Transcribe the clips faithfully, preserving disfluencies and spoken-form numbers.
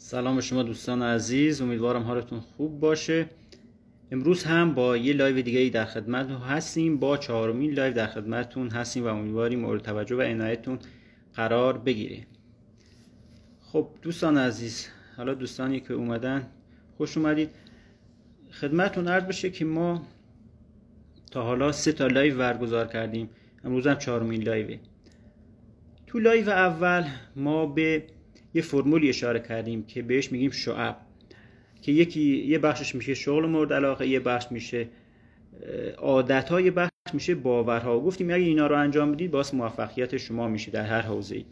سلام به شما دوستان عزیز، امیدوارم حالتون خوب باشه. امروز هم با یه لایو دیگه در خدمتتون هستیم، با چهارمین لایو در خدمتتون هستیم و امیدواریم مورد توجه و عنایتتون قرار بگیره. خب دوستان عزیز، حالا دوستانی که اومدن خوش اومدید. خدمتتون عرض بشه که ما تا حالا سه تا لایو برگزار کردیم، امروز هم چهارمین لایوه. تو لایو اول ما به یه فرمولی اشاره کردیم که بهش میگیم شعب، که یکی یه بخشش میشه شغل مورد علاقه، یه بخش میشه عادت‌ها، یه بخش میشه باورها. گفتیم اگه اینا رو انجام بدید باعث موفقیت شما میشه در هر حوزه‌ای.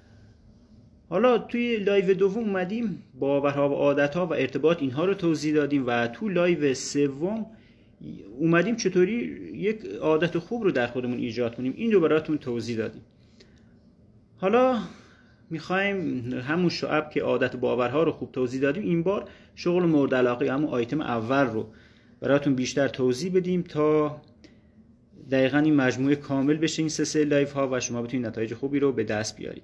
حالا توی لایو دوم اومدیم باورها و عادت‌ها و ارتباط اینها رو توضیح دادیم و تو لایو سوم اومدیم چطوری یک عادت خوب رو در خودمون ایجاد کنیم، این رو براتون توضیح دادیم. حالا میخوایم همون شعب که عادت و باورها رو خوب توضیح دادیم، این بار شغل مورد علاقه، همون آیتم اول رو براتون بیشتر توضیح بدیم تا دقیقاً این مجموعه کامل بشه این سه سه لایف ها و شما بتونید نتایج خوبی رو به دست بیارید.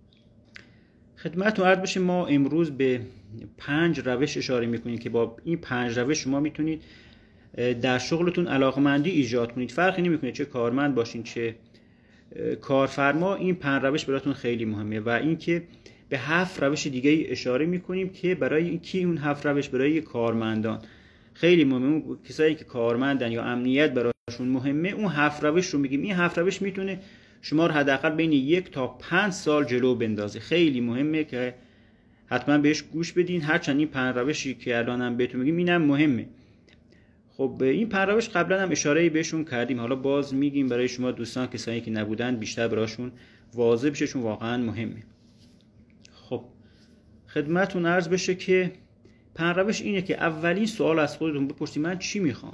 خدمتتون عرض بشه ما امروز به پنج روش اشاره میکنیم که با این پنج روش شما میتونید در شغلتون علاقمندی ایجاد کنید. فرقی نمیکنه چه کارمند باشین چه کارفرما، این پنج روش براتون خیلی مهمه. و اینکه به هفت روش دیگه اشاره میکنیم که برای کی اون هفت روش؟ برای کارمندان خیلی مهمه. اون کسایی که کارمندن یا امنیت براشون مهمه، اون هفت روش رو میگیم. این هفت روش میتونه شما رو حداقل بین یک تا پنج سال جلو بندازه. خیلی مهمه که حتما بهش گوش بدین، هرچند این پنج روشی که الانم بهتون میگیم اینم مهمه. خب این پنج روش قبلا هم اشاره بهشون کردیم، حالا باز میگیم برای شما دوستان کسایی که نبودن بیشتر براشون واضح بشه، چون واقعا مهمه. خب خدمتتون عرض بشه که پنج روش اینه که اولین سوال از خودتون بپرسید من چی میخوام؟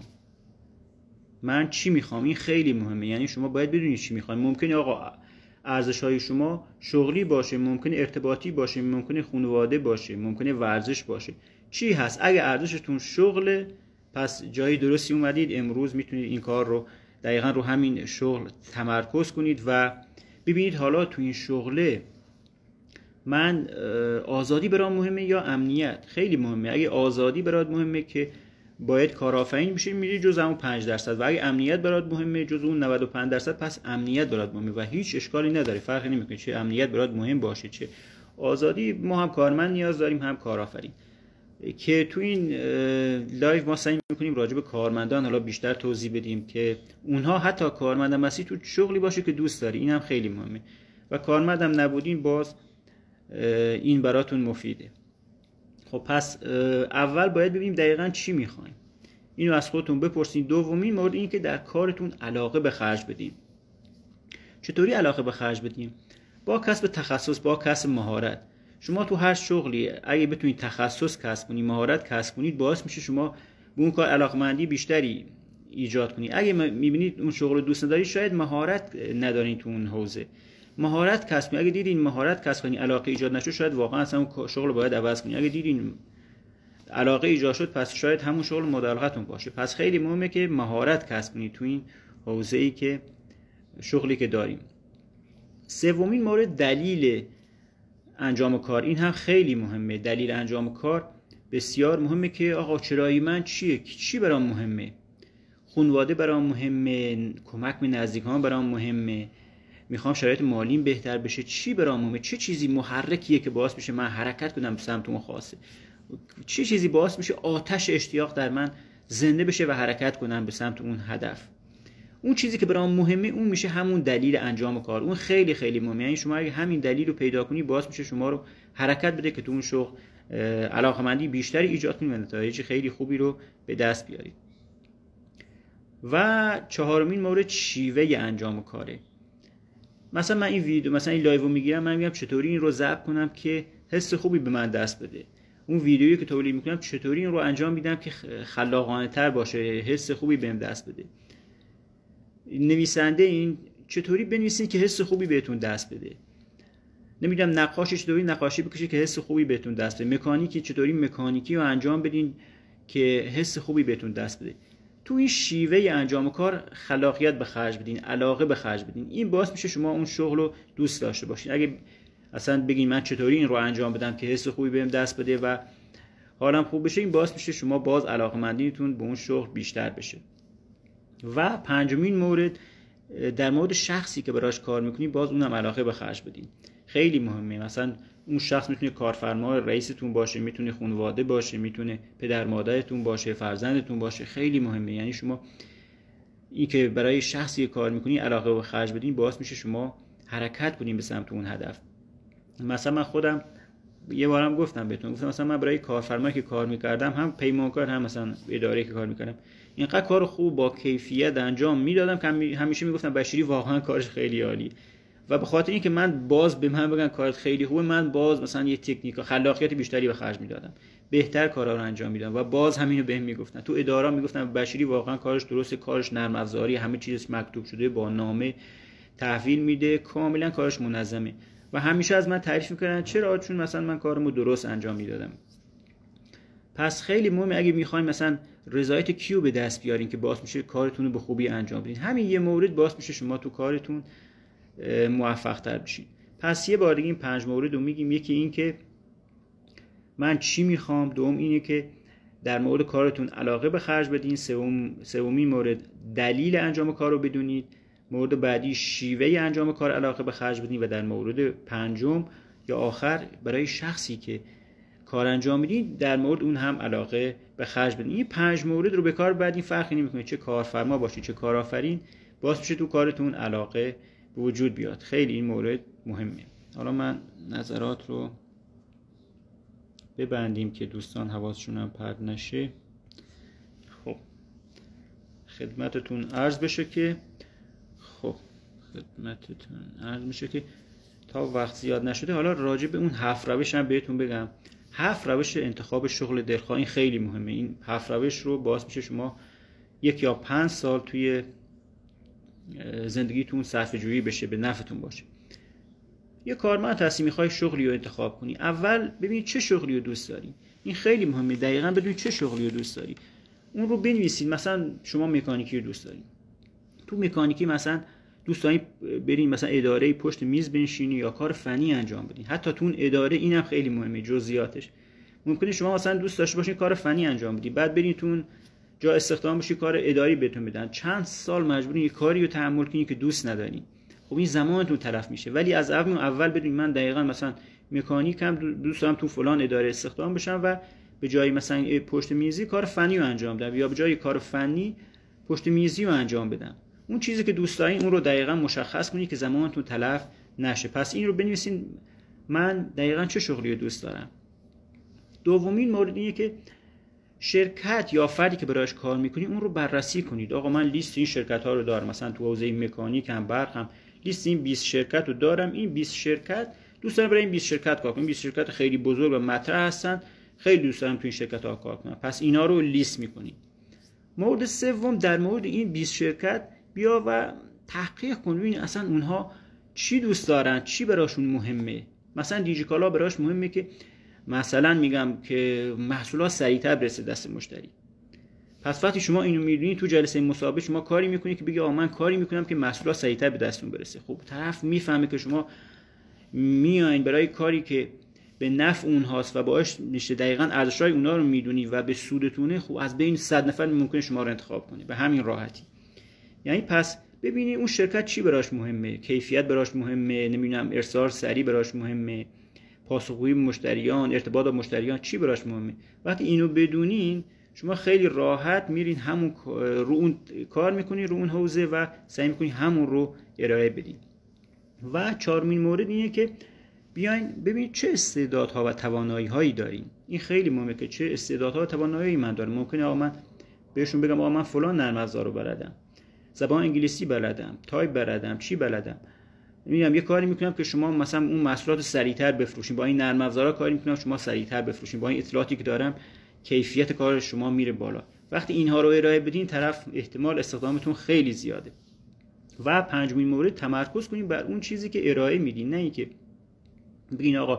من چی میخوام؟ این خیلی مهمه. یعنی شما باید بدونید چی میخواید. ممکنه آقا ارزش‌های شما شغلی باشه، ممکنه ارتباطی باشه، ممکنه خانواده باشه، ممکنه ورزش باشه. چی هست؟ اگه ارزشتون شغله پس جای درستی اومدید. امروز میتونید این کار رو دقیقاً رو همین شغل تمرکز کنید و ببینید حالا تو این شغله من آزادی برام مهمه یا امنیت؟ خیلی مهمه. اگه آزادی برات مهمه که باید کارآفرین بشی، میری جز همون پنج درصد، و اگه امنیت برات مهمه جز اون نود و پنج درصد، پس امنیت برات مهمه و هیچ اشکالی نداره. فرقی نمیکنه چه امنیت برات مهم باشه چه آزادی. ما هم کارمند نیاز داریم هم کارآفرین. که تو این لایو ما سعی میکنیم راجع به کارمندان حالا بیشتر توضیح بدیم که اونها حتی کارمند مسی تو شغلی باشه که دوست داری، این هم خیلی مهمه. و کارمندم نبودین باز این براتون مفیده. خب پس اول باید ببینیم دقیقاً چی میخوایم، اینو از خودتون بپرسین. دومین مورد این که در کارتون علاقه به خرج بدیم. چطوری علاقه به خرج بدیم؟ با کسب تخصص، با کسب مهارت. شما تو هر شغلی اگه بتونید تخصص کسب کنید، مهارت کسب کنید، باعث میشه شما به اون کار علاقمندی بیشتری ایجاد کنید. اگه میبینید اون شغل رو دوست ندارید، شاید مهارت ندارین تو اون حوزه، مهارت کسب کنید. اگه دیدین مهارت کسب کنید علاقه ایجاد نشد، شاید واقعا اصلا اون شغل رو باید عوض کنید. اگه دیدین علاقه ایجاد شد، پس شاید همون شغل مورد علاقتون باشه. پس خیلی مهمه که مهارت کسب کنید تو این حوزه‌ای که شغلی که داریم. سومین مورد دلیل انجام کار، این هم خیلی مهمه. دلیل انجام کار بسیار مهمه که آقا چرایی من چیه؟ چی برام مهمه؟ خانواده برام مهمه، کمک به نزدیکان برام مهمه، میخوام شرایط مالیم بهتر بشه، چی برام مهمه؟ چه چیزی محرکیه که باعث میشه من حرکت کنم به سمت اون خواسته؟ چه چیزی باعث میشه آتش اشتیاق در من زنده بشه و حرکت کنم به سمت اون هدف؟ اون چیزی که برام مهمه اون میشه همون دلیل انجام کار. اون خیلی خیلی مهمه. یعنی شما اگه همین دلیل رو پیدا کنی، باعث میشه شما رو حرکت بده که تو اون شغل علاقمندی بیشتری ایجاد کنید و نتایج خیلی خوبی رو به دست بیارید. و چهارمین مورد شیوه انجام کاره. مثلا من این ویدیو، مثلا این لایو رو میگیرم، من میگم چطوری این رو ضبط کنم که حس خوبی به من دست بده. اون ویدیویی که تولید میکنم چطوری این رو انجام میدم که خلاقانه تر باشه، حس خوبی بهم دست بده. نویسنده این چطوری بنویسین که حس خوبی بهتون دست بده. نمیدونم نقاشی چطوری نقاشی بکشید که حس خوبی بهتون دست بده. مکانیکی چطوری مکانیکی رو انجام بدین که حس خوبی بهتون دست بده. تو این شیوه انجام کار خلاقیت به خرج بدین، علاقه به خرج بدین. این باعث میشه شما اون شغل رو دوست داشته باشین. اگه اصلا بگین من چطوری این رو انجام بدم که حس خوبی بهم دست بده و حالم خوب بشه، این باعث میشه شما باز علاقه‌مندیتون به اون شغل بیشتر بشه. و پنجمین مورد در مورد شخصی که براش کار میکنی، باز اونم علاقه به خرج بدین. خیلی مهمه. مثلا اون شخص میتونه کارفرما رئیستون باشه، میتونه خانواده باشه، میتونه پدر مادرتون باشه، فرزندتون باشه. خیلی مهمه. یعنی شما این که برای شخصی کار میکنی علاقه به خرج بدین، باعث میشه شما حرکت کنین به سمت اون هدف. مثلا من خودم یه بارم گفتم بهتون، گفتم مثلا من برای کارفرمایی که کار میکردم، هم پیمانکار هم مثلا اداره که کار میکردم، اینقدر کار خوب با کیفیت انجام میدادم که همیشه میگفتم بشیری واقعا کارش خیلی عالی. و به خاطر اینکه من باز به من بگن کارت خیلی خوبه، من باز مثلا یه تکنیک و خلاقیت بیشتری به خرج میدادم، بهتر کارا رو انجام میدادم و باز همینو بهم میگفتن. تو اداره میگفتن بشیری واقعا کارش درسته، کارش نرم افزاری، همه چیزش مکتوب شده، با نامه تحویل میده، کاملا کارش منظمه. و همیشه از من تعریف میکردن. چرا؟ چون مثلا من کارمو درست انجام میدادم. پس خیلی مهمه اگه میخواین مثلا رضایت کیو به دست بیارین که باعث میشه کارتون رو به خوبی انجام بدین، همین یه مورد باعث میشه شما تو کارتون موفق تر بشین. پس یه بار دیگه این پنج مورد رو میگیم. یکی این که من چی میخوام، دوم اینه که در مورد کارتون علاقه به خرج بدین، سوم سومین مورد دلیل انجام کار رو بدونید، مورد بعدی شیوه انجام کار علاقه به خرج بدین، و در مورد پنجم یا آخر برای شخصی که کار انجام میدین در مورد اون هم علاقه به خرج بدین. این پنج مورد رو به کار بعدین فرقی نمیکنه چه کارفرما باشید چه کارآفرین، باعث میشه تو کارتون علاقه به وجود بیاد. خیلی این مورد مهمه. حالا من نظرات رو ببندیم که دوستان حواسشون هم پرت نشه. خب خدمتتون عرض بشه که خب خدمتتون عرض میشه که تا وقت زیاد نشده، حالا راجع به اون هفت روش هم بهتون بگم. هفت روش انتخاب شغل دلخواه این خیلی مهمه. این هفت روش رو باعث میشه شما یک یا پنج سال توی زندگیتون صرفه جویی بشه، به نفعتون باشه. یه کارمند هستی میخوای شغلی رو انتخاب کنی، اول ببینید چه شغلی رو دوست داری. این خیلی مهمه، دقیقاً بدونید چه شغلی رو دوست داری، اون رو بنویسید. مثلا شما مکانیکی رو دوست دارید، تو مکانیکی مثلا دوست دارید برین مثلا اداره پشت میز بنشینی یا کار فنی انجام بدین. حتی تو اون اداره اینم خیلی مهمه، جزئیاتش. ممکنه شما مثلا دوست داشته باشین کار فنی انجام بدین، بعد برین تو اون جا استخدام بشی کار اداری بهتون بدن، چند سال مجبورین یه کاری رو تحمل کنین که دوست ندارین. خب این زمانتون تلف میشه. ولی از اول اول بدونید من دقیقاً مثلا مکانیکم، دوست دارم تو فلان اداره استخدام بشم و به جای مثلا پشت میزی کار فنی رو انجام بدم، یا به جای کار فنی پشت میزی رو انجام بدم. اون چیزی که دوست دارین اون رو دقیقاً مشخص کنید که زمانتون تلف نشه. پس این رو بنویسین من دقیقاً چه شغلی رو دوست دارم. دومین مورد اینه که شرکت یا فردی که برایش کار میکنید اون رو بررسی کنید. آقا من لیست این شرکت ها رو دارم، مثلا تو حوزه مکانیک هم برق هم لیست این بیست شرکت رو دارم. این بیست شرکت دوست دارم برای این بیست شرکت کار کنم. این بیست شرکت خیلی بزرگ و مطرح هستن، خیلی دوست دارم تو این شرکت ها کار کنم. پس اینا رو لیست میکنید. مورد سوم در مورد این بیست شرکت بیا و تحقیق کن، ببین اصلا اونها چی دوست دارن، چی براشون مهمه. مثلا دیجیکالا براش مهمه که مثلا میگم که محصولات سریعتر برسه دست مشتری. پس وقتی شما اینو میدونید تو جلسه مصاحبه شما کاری میکنید که بگی آ من کاری میکنم که محصولات سریعتر به دستون برسه. خب طرف میفهمه که شما میاین برای کاری که به نفع اونهاست و باعث میشه دقیقاً ارزشای اونها رو میدونی و به سودتونه. خب از بین صد نفر ممکنه شما رو انتخاب کنه به همین راحتی. یعنی پس ببینید اون شرکت چی براش مهمه، کیفیت براش مهمه، نمیدونم ارسال سریع براش مهمه، پاسخگویی مشتریان، ارتباط با مشتریان چی براش مهمه. وقتی اینو بدونین شما خیلی راحت میرین همون رو اون کار میکنین، رو اون حوزه و سعی میکنین همون رو ارائه بدین. و چهارمین مورد اینه که بیاین ببینید چه استعدادها و توانایی هایی دارین. این خیلی مهمه که چه استعدادها و توانایی من دارم. ممکنه آقا من بهشون بگم آقا من فلان نرم افزار رو بلدم، زبان انگلیسی بلدم، تایپ بلدم، چی بلدم. میگم یه کاری میکنم که شما مثلا اون محصولات سریعتر بفروشین، با این نرم افزارا کاری میکنم شما سریعتر بفروشین، با این اطلاعاتی که دارم کیفیت کار شما میره بالا. وقتی اینها رو ارائه بدین طرف احتمال استخدامتون خیلی زیاده. و پنجمین مورد تمرکز کنین بر اون چیزی که ارائه میدین، نه اینکه بگین آقا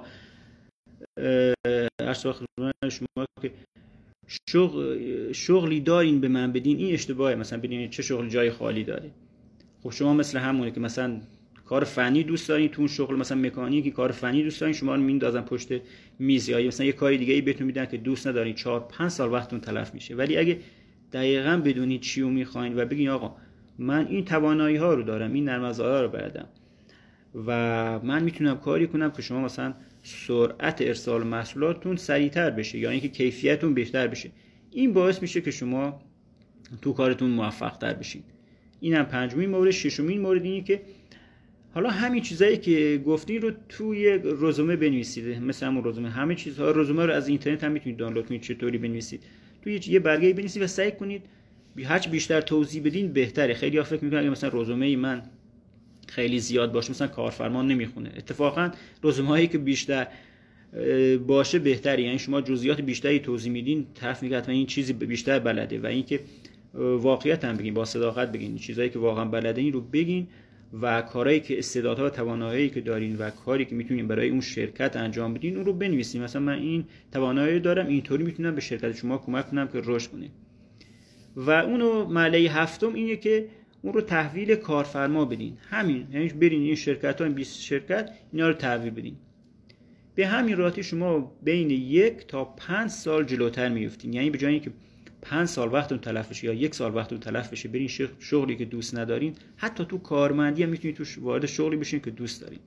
ارسال خدمت شما که شغل شغلی دارین به من بدین. این اشتباهه. مثلا ببینید چه شغل جای خالی داره. خب شما مثل همونه که مثلا کار فنی دوست دارین تو اون شغل، مثلا مکانیکی کار فنی دوست دارین، شما رو میندازن پشت میز، یا مثلا یه کاری دیگه ای بهتون میدن که دوست ندارین، چهار پنج سال وقتتون تلف میشه. ولی اگه دقیقاً بدونید چی رو میخواین و بگین آقا من این توانایی ها رو دارم، این نرم افزارها رو بلدم و من میتونم کاری کنم که شما مثلا سرعت ارسال محصولاتتون سریعتر بشه یا اینکه کیفیتتون بهتر بشه، این باعث میشه که شما تو کارتون موفق تر بشین. اینم پنجمین مورد. ششمین مورد اینه که حالا همین چیزایی که گفتین رو توی رزومه بنویسید، مثلا همون رزومه، همه چیزها رزومه رو از اینترنت هم میتونید دانلود کنید، چطوری بنویسید توی یه برگه بنویسید و سعی کنید هرچی بیشتر توضیح بدین بهتره. خیلی ها فکر میکنن اگه مثلا رزومه من خیلی زیاد باشه مثلا کارفرما نمیخونه. اتفاقا رزومه هایی که بیشتر باشه بهتره، یعنی شما جزئیات بیشتری توضیح میدین، طرف میگه حتما این چیزی بیشتر بلده، و اینکه واقعیت هم بگین، با صداقت بگین، چیزایی که واقعا بلده این رو بگین و کارهایی که استعدادها و توانایی که دارین و کاری که میتونین برای اون شرکت انجام بدین اون رو بنویسین. مثلا من این توانایی دارم، اینطوری میتونم به شرکت شما کمک کنم که رشد کنه. و اونو مرحله هفتم اینه که اون رو تحویل کارفرما بدین. همین، یعنی برین این شرکت ها، این بیست شرکت، اینا رو تحویل بدین. به همین راحتی شما بین یک تا پنج سال جلوتر میفتین. یعنی به جای اینکه پنج سال وقتتون تلف بشه یا یک سال وقتتون تلف بشه برین شغلی که دوست ندارین، حتی تو کارمندی هم میتونید توش وارد شغلی بشین که دوست دارین.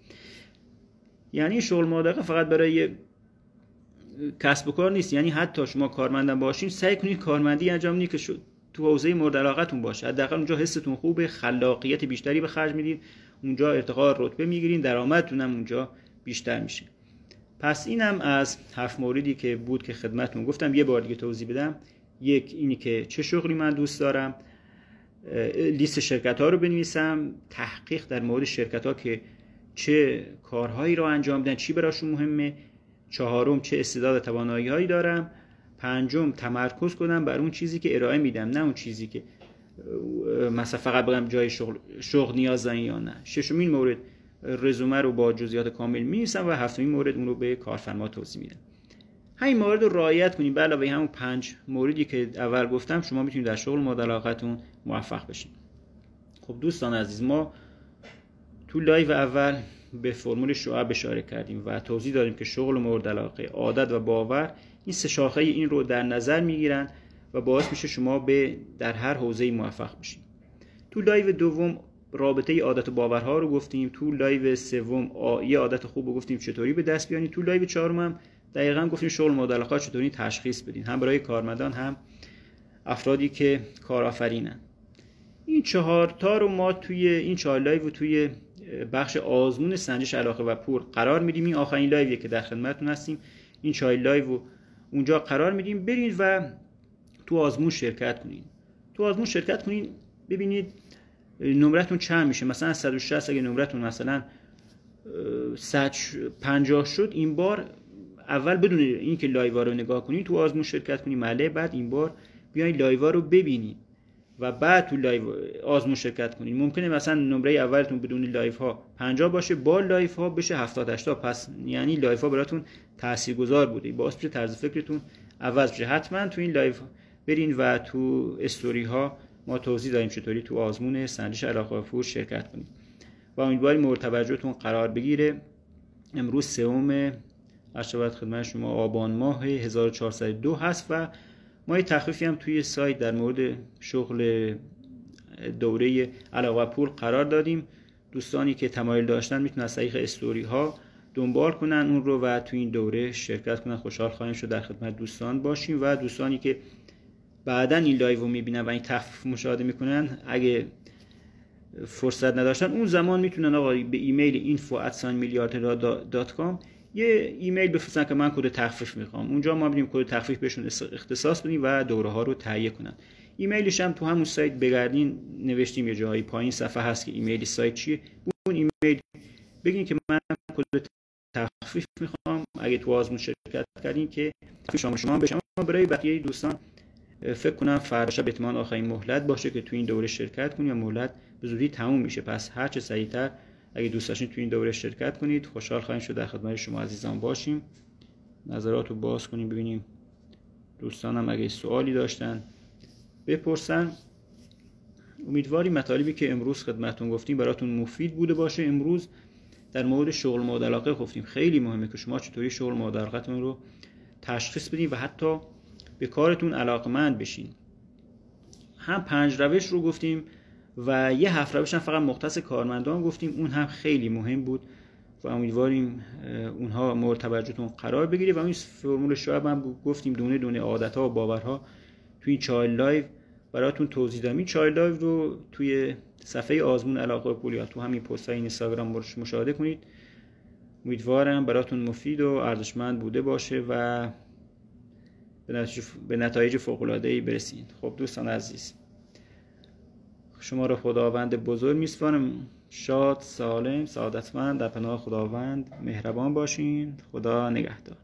یعنی شغل مدقق فقط برای کسب و کار نیست، یعنی حتی شما کارمندم باشین سعی کنید کارمندی انجام بدید که تو حوزه مورد علاقتون باشه. حداقل اونجا حستون خوبه، خلاقیت بیشتری به خرج میدید، اونجا ارتقا رتبه میگیرین، درآمدتون هم اونجا بیشتر میشه. پس اینم از هفت موردی که بود که خدمتتون گفتم. یه بار دیگه توضیح بدم. یک، اینی که چه شغلی من دوست دارم، لیست شرکت ها رو بنویسم، تحقیق در مورد شرکت ها که چه کارهایی رو انجام میدن، چی براشون مهمه. چهارم، چه استعداد و توانایی هایی دارم. پنجم، تمرکز کنم بر اون چیزی که ارائه میدم، نه اون چیزی که مثلا فقط بگم جای شغل شغل نیاز دارین یا نه. ششمین مورد، رزومه رو با جزئیات کامل می‌نویسم و هفتمین مورد اون رو به کارفرما توضیح میدم. همین موارد رو رعایت کنید. به علاوه همون پنج موردی که اول گفتم شما میتونید در شغل مورد علاقتون موفق بشید. خب دوستان عزیز، ما تو لایو اول به فرمول شعاع اشاره کردیم و توضیح دادیم که شغل مورد علاقه، عادت و باور، این سه شاخه این رو در نظر میگیرن و باعث میشه شما به در هر حوزه‌ای موفق بشید. تو لایو دوم رابطه عادت و باورها رو گفتیم. تو لایو سوم یه عادت خوب رو گفتیم چطوری به دست بیارین. تو لایو چهارم هم دقیقاً گفتیم شغل مورد علاقه چطوری تشخیص بدین، هم برای کارمندان هم افرادی که کارآفرینن. این چهار تا رو ما توی این چهار لایو توی بخش آزمون سنجش علاقه و پول قرار میدیم. این آخرین لایویه که در خدمتتون هستیم. این چهار لایو اونجا قرار میدیم، برید و تو آزمون شرکت کنین. تو آزمون شرکت کنین ببینید نمرتون چند میشه. مثلا صد و شصت اگه نمرتون مثلا صد و پنجاه شد، این بار اول بدون اینکه لایو رو نگاه کنین تو آزمون شرکت کنین. مرحله بعد این بار بیاین لایو رو ببینین و بعد تو لایو آزمون شرکت کنین. ممکنه مثلا نمره اولتون بدون لایو ها پنجاه باشه، با لایو ها بشه هفتاد هشتاد، پس یعنی لایو ها براتون تاثیرگذار بوده، باعث بشه طرز فکرتون عوض بشه. حتما تو این لایو برین و تو استوری ها ما توضیح دادیم چطوری تو آزمون سنجش علاقه و فروش شرکت کنید و امیدواریم مورد توجهتون قرار بگیره. امروز سوم ارشد خدمت شما آبان ماه هزار و چهارصد و دو هست و ما یه تخفیفی هم توی سایت در مورد شغل دوره علاقه و پول قرار دادیم. دوستانی که تمایل داشتن میتونن از طریق استوری ها دنبال کنن اون رو و توی این دوره شرکت کنن. خوشحال خواهیم شد در خدمت دوستان باشیم و دوستانی که بعداً این لایو رو میبینن و این تخفیف مشاهده میکنن اگه فرصت نداشتن اون زمان میتونن آقا به ایمیل اینفو ات میلیاردرها دات کام یه ایمیل بفرستن که من کد تخفیف میخوام. اونجا ما میدیم کد تخفیف بهشون اختصاص بدیم و دوره ها رو تهیه کنن. ایمیلش هم تو همون سایت بگردین نوشتیم، یه جایی پایین صفحه هست که ایمیل سایت چیه. اون ایمیل بگین که من کد تخفیف میخوام اگه تو آزمون شرکت کردین که شما شما بشم. برای بقیه دوستان فکر کنم فردا شب احتمال آخرین مهلت باشه که تو این دوره شرکت کنید و مهلت به زودی تموم میشه. پس هر چه سریعتر اگه دوست داشتین تو این دوره شرکت کنید. خوشحال خواهیم شد در خدمت شما عزیزان باشیم. نظرات رو باز کنیم ببینیم دوستانم اگه سوالی داشتن بپرسن امیدواریم مطالبی که امروز خدمتتون گفتیم براتون مفید بوده باشه. امروز در مورد شغل مورد علاقه گفتیم. خیلی مهمه که شما چطوری شغل مورد علاقتون رو تشخیص بدین و حتی به کارتون علاقمند بشین. هم پنج روش رو گفتیم و یه هفت روش هم فقط مختص کارمندان گفتیم، اون هم خیلی مهم بود و امیدواریم اونها مورد توجهتون قرار بگیره. و این فرمول شعب هم گفتیم دونه دونه عادت‌ها و باورها توی این چایلد لایو براتون توضیح دادم. این چایلد لایو رو توی صفحه آزمون علاقه پولیا تو همین پست‌های اینستاگرام مشاهده کنید. امیدوارم براتون مفید و ارزشمند بوده باشه و به نتایج فوق‌العاده‌ای برسید. خب دوستان عزیز، شما را خداوند بزرگ می‌سپارم. شاد، سالم، سعادتمند در پناه خداوند مهربان باشین. خدا نگهدار.